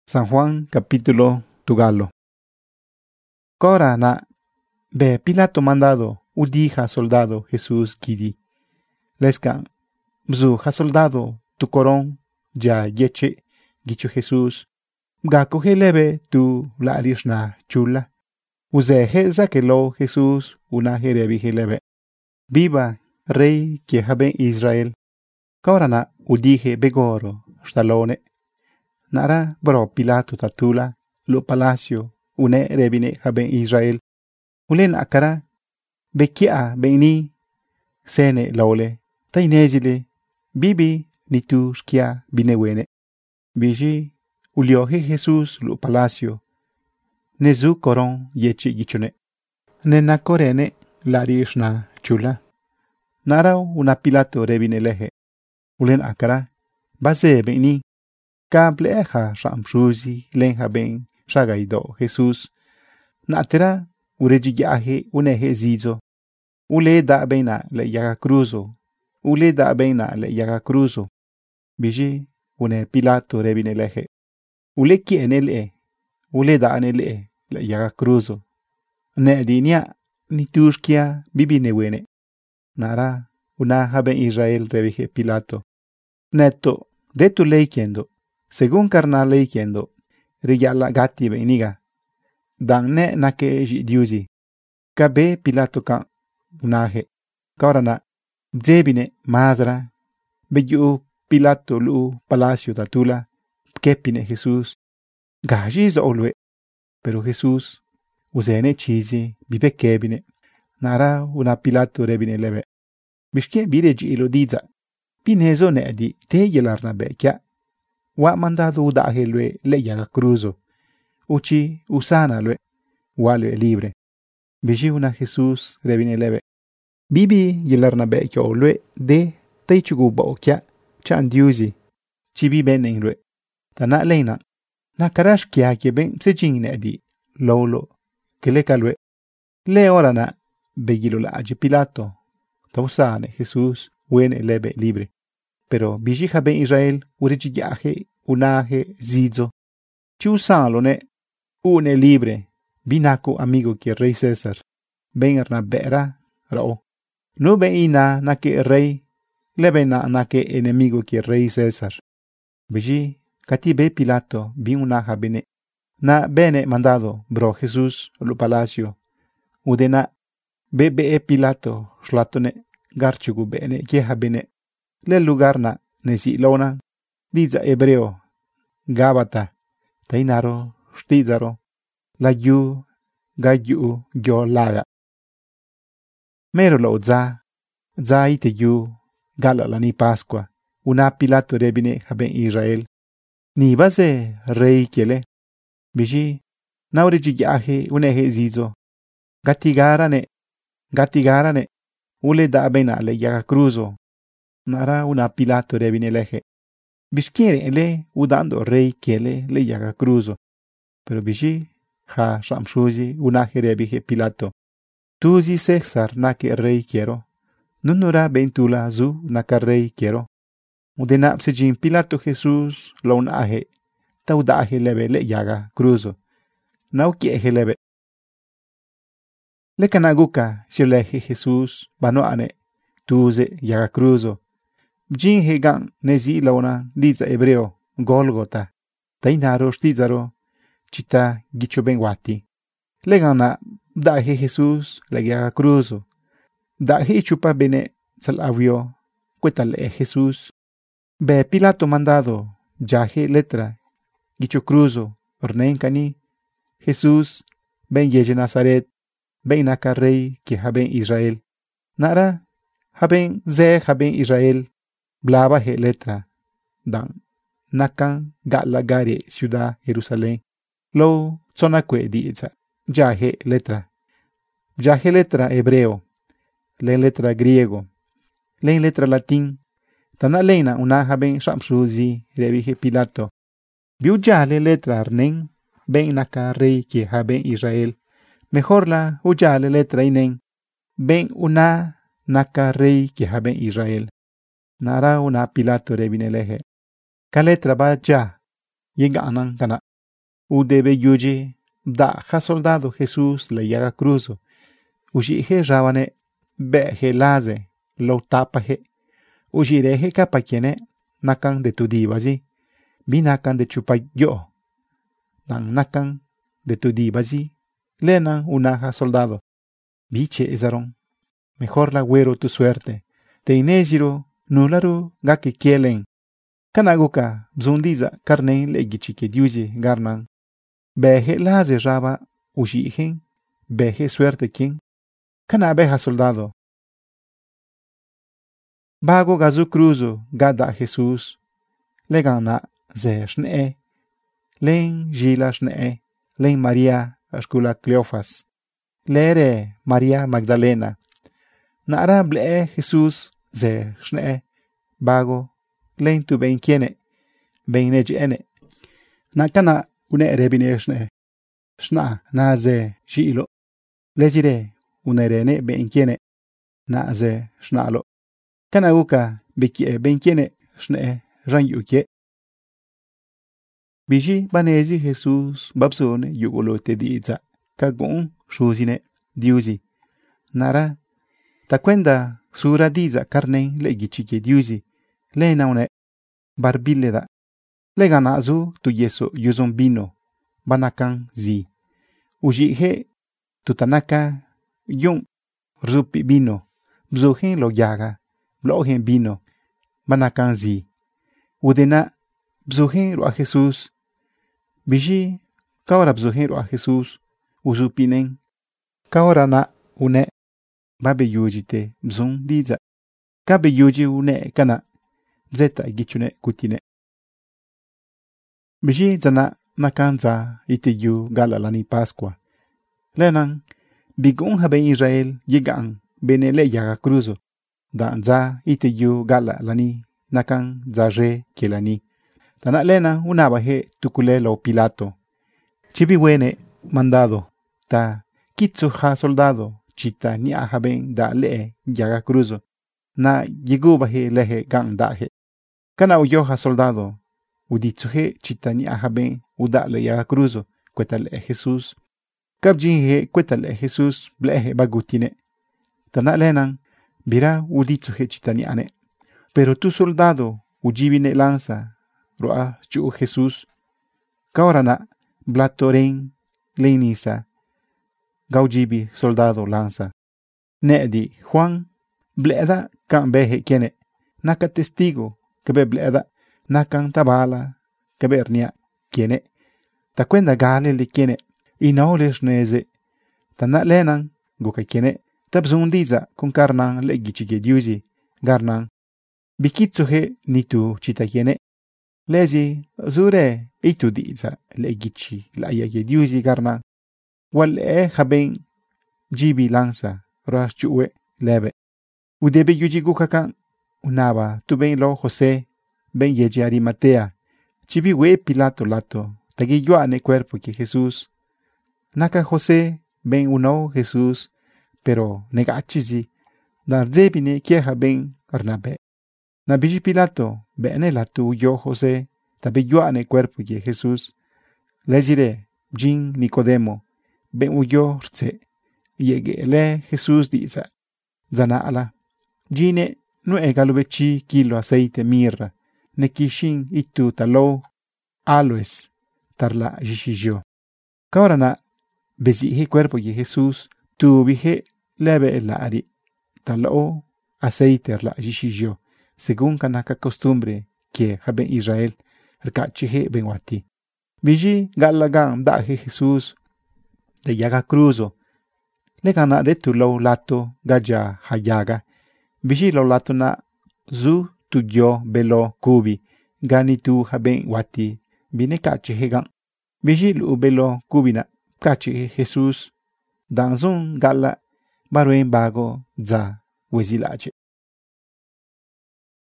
San Juan capítulo tugalo. Cora na be Pilato mandado udija soldado Jesús kidi. Lesca bzu ha soldado tu coron ya yeche gichu Jesús. Ga cogelebe tu la arishna chula. Uzeje zakelo Jesús una jerebi helebe. Viva rey que habe Israel. Cora na udije begoro stalone. Nara bro Pilato tatula lo palacio une rebine haben Israel. Ulen akara bekia beni sene laule tainezile bibi nitu skia binewene. Biji uliohe Jesus lo palacio nezu koron yechi gichune. Nena korene larishna chula. Nara una Pilato rebine lehe. Ulen akara base beni Kable eja ramshuzi lenja ben shagaido Jesús. Natera urejiyaje uneje zizo. Ule da bena le yaga cruzo. Ule da bena le yaga cruzo. Biji une Pilato rebine leje. Ule kiene le. Ule da anele le yaga cruzo. Ne dinia ni tushkia bibine wene. Nara una haben Israel rebije Pilato. Neto de tu ley kendo. Según carnal leyendo, riyala gati beniga. Dan ne nake diusi. Kabe Pilato kan unaje. Kaurana zebine mazra. Beyu Pilato lu palacio tatula. Kepine Jesús. Gajiz olwe. Pero Jesús usene chizi bibe kebine. Nara una Pilato rebine leve. Bishke bireji ilo diza. Pinezo ne di te yelarna bekya. Wa mandado udaje lue le yaga cruzo. Uchi usana lue. Wa lue libre. Biji una Jesús rebine leve. Bibi yelarna bekyo lue de teichugu baokya chan diusi. Chibi benen lue. Tana leina. Na karash kya ke ben sejing ne di. Lolo. Keleka lue. Le orana begilo la aji Pilato. Tausane Jesús wene lebe libre. Pero biji haben Israel urijiyaje unaje zizo. Chusalo ne une libre. Binaku amigo que rey César. Ben bera rao. No ben ina na que rey. Lebena na que enemigo que rey César. Biji katibe Pilato bin unaja bene. Na bene mandado bro Jesús lo palacio. Udena bebe Pilato slatone garchugu bene que bene. Le lugar na nesi lona diza hebreo Gabata tainaro stizaro la yu gayu yo laga mero lo za ite yu gala la ni Pascua una Pilato rebine haben Israel ni base rey kiele biji nauriji yaje uneje zizo gatigarane ule da bena le yaga cruzo. Nara una Pilato rebine leje. Bishkiere le udando rey kiele le yaga cruzo. Pero biji ha ramshuzi una jerebije Pilato. Tuzi César nake rey quiero. Nunura bentula zu naka rey quiero. Udena sejin Pilato Jesús lo unaje. Taudaje lebe le yaga cruzo. Nau kieje lebe. Le kanaguka sileje Jesús banoane. Tuze yaga cruzo. Jin hegan nezi launa diza hebreo Golgota. Tainaro stizaro chita gicho benguati. Legana daje Jesús legaga cruzo. Daje chupa bene salavio cuetale Jesús. Be Pilato mandado jaje letra gicho cruzo ornenkani. Jesús ben yeje Nazaret ben naka rey que haben Israel. Nara haben Israel. Blaba he letra dan nakan galagare ciudad Jerusalén. Lo zonakwe diza jahe letra hebreo len letra griego len letra latín. Tana leina una haben shamsuzi rebije Pilato. Biu jale letra arnen ben naka rey que haben Israel. Mejor la ujale letra inen ben una naka rey que haben Israel. Nara una Pilato rebine leje. Ka letra ba ja. Yenga anan kana. udebe yuji da ha soldado Jesús le yaga cruzo uji he rabane be he laze lo tapa he uji re he kapa kiene nakan de tudibazi bi nakan de chupayo dan nakan de tudibazi lena unaja soldado biche esaron mejor la güero tu suerte te inejiro nularu gaki kielen kanaguka bzundiza karnen le gichike diuji garnan beje laze raba ujihen beje suerte kin kana beja soldado bago gazu cruzo gada Jesús le gana ze shne len jila shne len María ashkula Cleofas lere María Magdalena nara ble Jesús ze shne bago len tu ben kiene ben nejene nakana une rebine shna na ze jilo lezire une rene ben kiene na ze shnalo kana uka beki ben kiene shne ran yuke biji banezi Jesús babsone yugolo te diza kagun shuzine diuzi nara takwenda sura diza karnen le gichike diuzi le naune barbille da le ganazu tu yeso yuzon bino banakan zi uji he tutanaka yun rupi bino bzuhen lo yaga blohen bino banakan zi udena bzuhen ro a Jesús biji kawra bzuhen ro a Jesús uzupinen kawra na une babe yujite bzun diza kabe yuji une kana zeta gichune kutine biji zana nakanza iteyu galalani Pascua lenan bigun habe Israel yegan benele yaga cruzo danza iteyu galalani nakan zaje kelani tana lena una baje tukulelo Pilato chibi wene mandado ta kitsu ha soldado chita ni ahaben da le yaga cruzo na yegu baje leje gan daje kana uyoha soldado uditsuhe chita ni ahaben uda le yaga cruzo kwetale Jesús kabjinhe kwetale Jesús bleje bagutine tana lenan bira uditsuhe chita ni ane pero tu soldado ujibine lanza roa chu Jesús kaurana blatoren lenisa gaujibi soldado lanza nedi Juan bleda kan beje kiene naka testigo kebe bleda nakan tabala kebernia kiene takwenda gale le kiene inaules neze tana lenan goka kiene tabzundiza con karnan le gichige diuzi garnan bikitsuhe nitu chita kiene lezi zure itu diza le gichi la yage diuzi garnan wal haben jibi lanza raschuwe lebe udebe yuji gukakan unaba tu ben lo José ben yeji Arimatea chibi we Pilato lato tagi yuane cuerpo que Jesús naka José ben uno Jesús pero negachizi dar zebine kieha ben arnabe na biji Pilato bene latu yo José tabi yuane cuerpo que Jesús lezire jin Nicodemo ben uyo rtse yegele Jesús diza zanala jine no egalubechi kilo aceite mirra nekishin itu talo aloes tarla jishijyo kaurana bezihi cuerpo de Jesús tu bije lebe el ari talo aceite la jishijyo según kanaka costumbre que haben Israel rkachihe benwati biji galagam daje Jesús de yaga cruzo le gana de tu lo lato gaja hayaga biji lo lato na zu tu yo belo kubi gani tu haben wati bine kache hegan biji lu belo kubina kache Jesús danzun gala baruen bago za wezilache